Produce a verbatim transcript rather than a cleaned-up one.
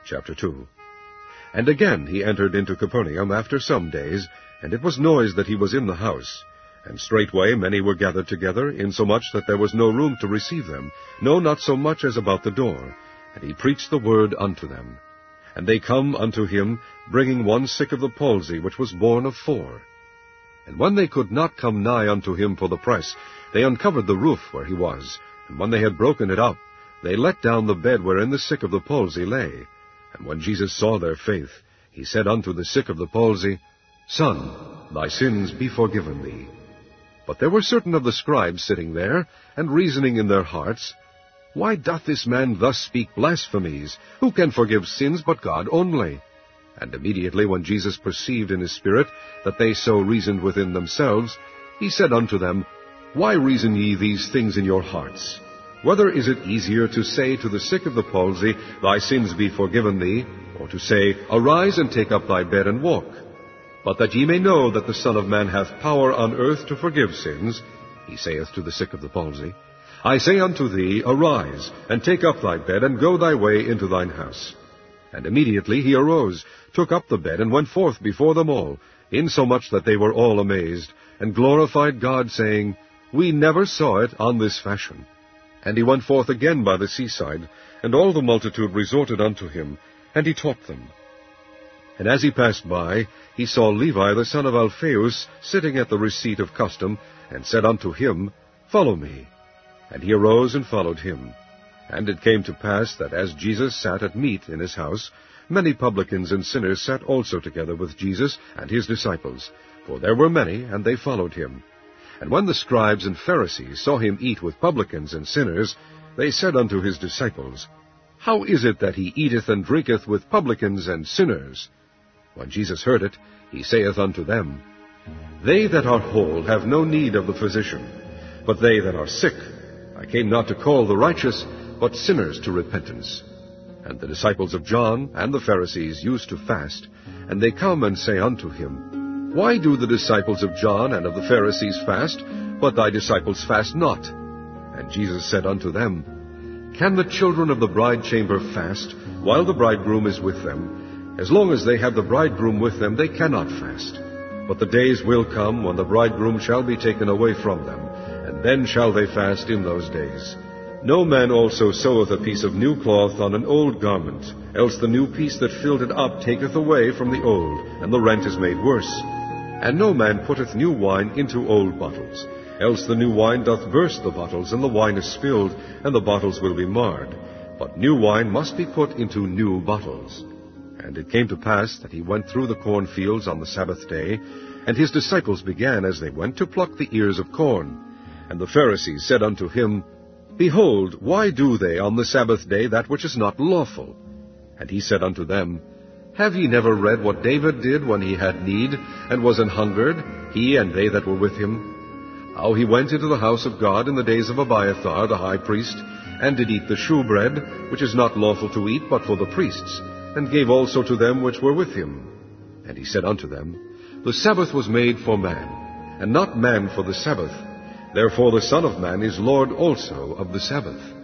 Chapter two. And again he entered into Capernaum after some days, and it was noised that he was in the house. And straightway many were gathered together, insomuch that there was no room to receive them, no, not so much as about the door. And he preached the word unto them. And they come unto him, bringing one sick of the palsy, which was borne of four. And when they could not come nigh unto him for the press, they uncovered the roof where he was. And when they had broken it up, they let down the bed wherein the sick of the palsy lay. And when Jesus saw their faith, he said unto the sick of the palsy, Son, thy sins be forgiven thee. But there were certain of the scribes sitting there, and reasoning in their hearts, Why doth this man thus speak blasphemies? Who can forgive sins but God only? And immediately when Jesus perceived in his spirit that they so reasoned within themselves, he said unto them, Why reason ye these things in your hearts? Whether is it easier to say to the sick of the palsy, Thy sins be forgiven thee, or to say, Arise and take up thy bed and walk? But that ye may know that the Son of Man hath power on earth to forgive sins, he saith to the sick of the palsy, I say unto thee, Arise, and take up thy bed, and go thy way into thine house. And immediately he arose, took up the bed, and went forth before them all, insomuch that they were all amazed, and glorified God, saying, We never saw it on this fashion. And he went forth again by the seaside, and all the multitude resorted unto him, and he taught them. And as he passed by, he saw Levi the son of Alphaeus sitting at the receipt of custom, and said unto him, Follow me. And he arose and followed him. And it came to pass that as Jesus sat at meat in his house, many publicans and sinners sat also together with Jesus and his disciples, for there were many, and they followed him. And when the scribes and Pharisees saw him eat with publicans and sinners, they said unto his disciples, How is it that he eateth and drinketh with publicans and sinners? When Jesus heard it, he saith unto them, They that are whole have no need of the physician, but they that are sick. I came not to call the righteous, but sinners to repentance. And the disciples of John and the Pharisees used to fast, and they come and say unto him, Why do the disciples of John and of the Pharisees fast, but thy disciples fast not? And Jesus said unto them, Can the children of the bride chamber fast, while the bridegroom is with them? As long as they have the bridegroom with them, they cannot fast. But the days will come when the bridegroom shall be taken away from them, and then shall they fast in those days. No man also seweth a piece of new cloth on an old garment, else the new piece that filled it up taketh away from the old, and the rent is made worse. And no man putteth new wine into old bottles, else the new wine doth burst the bottles, and the wine is spilled, and the bottles will be marred. But new wine must be put into new bottles. And it came to pass that he went through the cornfields on the Sabbath day, and his disciples began as they went to pluck the ears of corn. And the Pharisees said unto him, Behold, why do they on the Sabbath day that which is not lawful? And he said unto them, Have ye never read what David did when he had need, and was an hungered, he and they that were with him? How he went into the house of God in the days of Abiathar the high priest, and did eat the shewbread, which is not lawful to eat but for the priests, and gave also to them which were with him. And he said unto them, The Sabbath was made for man, and not man for the Sabbath. Therefore the Son of Man is Lord also of the Sabbath.